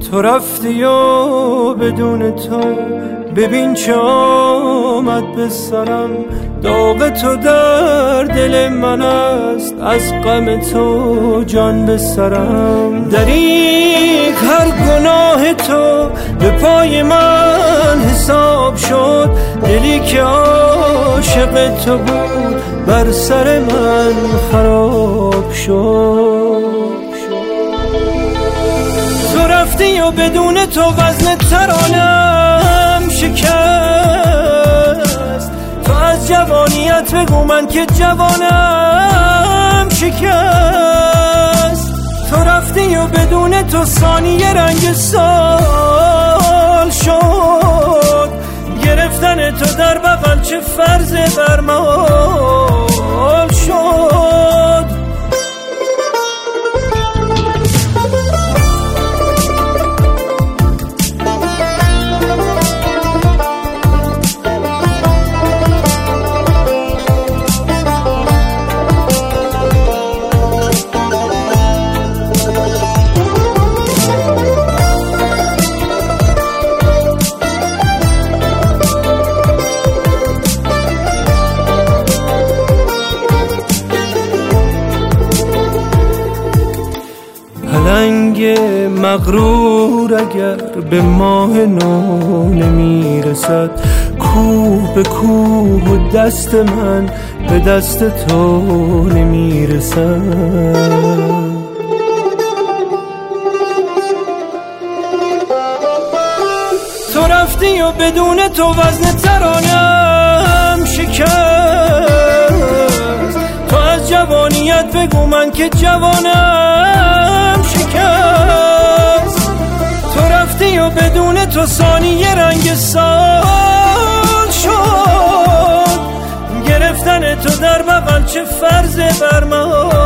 تو رفتی و بدون تو ببین چه آمد به سرم. داغ تو در دل من است، از غم تو جان به سرم. دریغ هر گناه تو به پای من حساب شد. دلی که عاشق تو بود بر سر من خراب شد. تو رفتی و بدون تو وزن ترانم شکست. تو از جوانیت بگو من که جوانم شکست. تو رفتی و بدون تو ثانیه رنگ سال شد. گرفتن تو در بغل چه فرض برمال شد. پلنگ مغرور اگر به ماه نو نمیرسد، کوه به کوه و دست من به دست تو نمیرسد. تو رفتی و بدون تو وزن ترانم شکست. تو از جوانیت بگو من که جوانم شکست. تو رفتی و بدون تو ثانیه رنگ سال شد. گرفتن تو در بغل چه فرض برمال